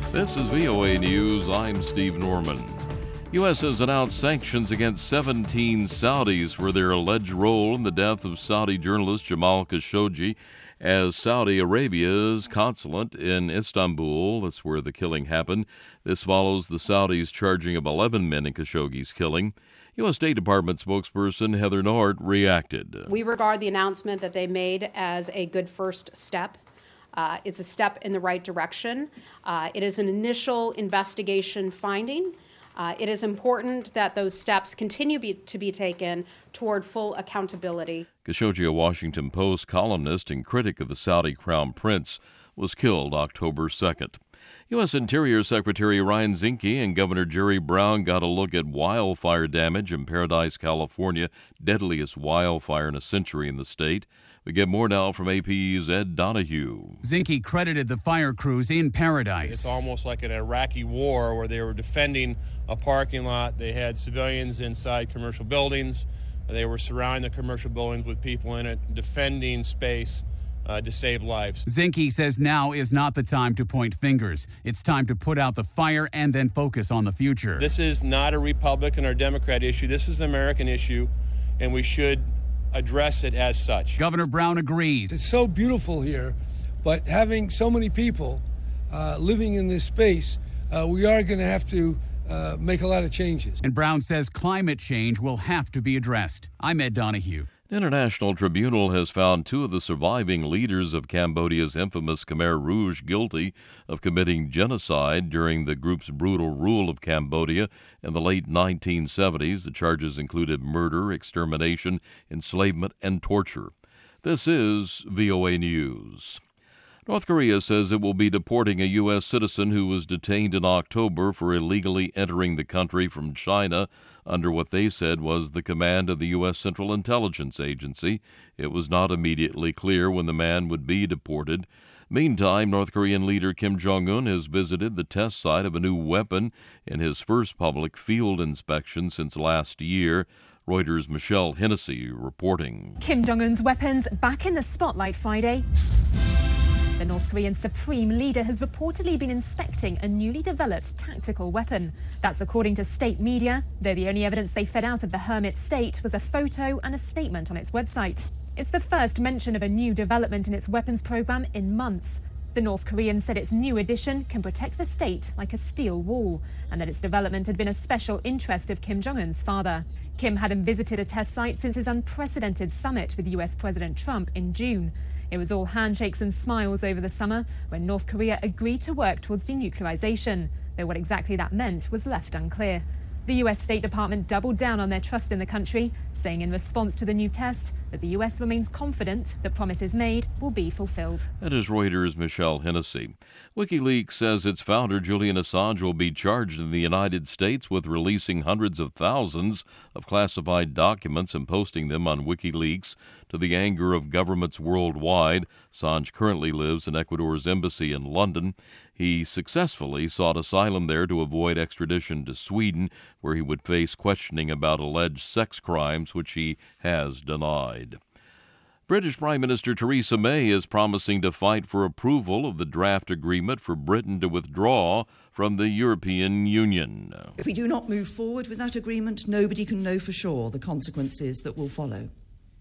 This is VOA News. I'm Steve Norman. U.S. has announced sanctions against 17 Saudis for their alleged role in the death of Saudi journalist Jamal Khashoggi as Saudi Arabia's consulate in Istanbul. That's where the killing happened. This follows the Saudis charging of 11 men in Khashoggi's killing. U.S. State Department spokesperson Heather Nauert reacted. We regard the announcement that they made as a good first step. It's a step in the right direction. It is an initial investigation finding. It is important that those steps continue to be taken toward full accountability. Khashoggi, a Washington Post columnist and critic of the Saudi Crown Prince, was killed October 2nd. U.S. Interior Secretary Ryan Zinke and Governor Jerry Brown got a look at wildfire damage in Paradise, California, deadliest wildfire in a century in the state. We get more now from AP's Ed Donahue. Zinke credited the fire crews in Paradise. It's almost like an Iraqi war where they were defending a parking lot. They had civilians inside commercial buildings. They were surrounding the commercial buildings with people in it, defending space to save lives. Zinke says now is not the time to point fingers. It's time to put out the fire and then focus on the future. This is not a Republican or Democrat issue. This is an American issue, and we should address it as such. Governor Brown agrees. It's so beautiful here, but having so many people living in this space, we are going to have to make a lot of changes. And Brown says climate change will have to be addressed. I'm Ed Donahue. The International Tribunal has found two of the surviving leaders of Cambodia's infamous Khmer Rouge guilty of committing genocide during the group's brutal rule of Cambodia in the late 1970s. The charges included murder, extermination, enslavement, and torture. This is VOA News. North Korea says it will be deporting a U.S. citizen who was detained in October for illegally entering the country from China under what they said was the command of the U.S. Central Intelligence Agency. It was not immediately clear when the man would be deported. Meantime, North Korean leader Kim Jong-un has visited the test site of a new weapon in his first public field inspection since last year. Reuters' Michelle Hennessy reporting. Kim Jong-un's weapons back in the spotlight Friday. The North Korean Supreme Leader has reportedly been inspecting a newly developed tactical weapon. That's according to state media, though the only evidence they fed out of the hermit state was a photo and a statement on its website. It's the first mention of a new development in its weapons program in months. The North Korean said its new addition can protect the state like a steel wall, and that its development had been a special interest of Kim Jong-un's father. Kim hadn't visited a test site since his unprecedented summit with US President Trump in June. It was all handshakes and smiles over the summer when North Korea agreed to work towards denuclearization, though what exactly that meant was left unclear. The US State Department doubled down on their trust in the country, saying in response to the new test that the US remains confident that promises made will be fulfilled. That is Reuters' Michelle Hennessy. WikiLeaks says its founder, Julian Assange, will be charged in the United States with releasing hundreds of thousands of classified documents and posting them on WikiLeaks to the anger of governments worldwide. Assange currently lives in Ecuador's embassy in London. He successfully sought asylum there to avoid extradition to Sweden, where he would face questioning about alleged sex crimes, which he has denied. British Prime Minister Theresa May is promising to fight for approval of the draft agreement for Britain to withdraw from the European Union. If we do not move forward with that agreement, nobody can know for sure the consequences that will follow.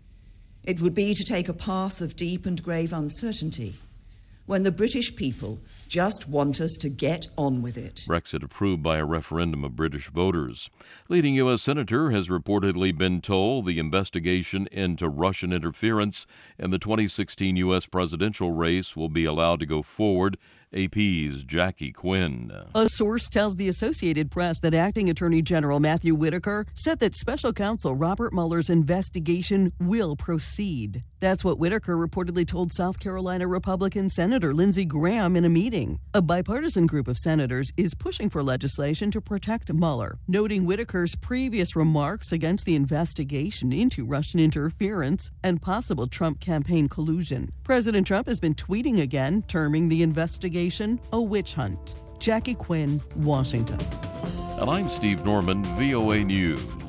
It would be to take a path of deep and grave uncertainty when the British people just want us to get on with it. Brexit approved by a referendum of British voters. Leading U.S. senator has reportedly been told the investigation into Russian interference in the 2016 U.S. presidential race will be allowed to go forward. AP's Jackie Quinn. A source tells the Associated Press that Acting Attorney General Matthew Whitaker said that Special Counsel Robert Mueller's investigation will proceed. That's what Whitaker reportedly told South Carolina Republican Senator Lindsey Graham in a meeting. A bipartisan group of senators is pushing for legislation to protect Mueller, noting Whitaker's previous remarks against the investigation into Russian interference and possible Trump campaign collusion. President Trump has been tweeting again, terming the investigation a witch hunt. Jackie Quinn, Washington. And I'm Steve Norman, VOA News.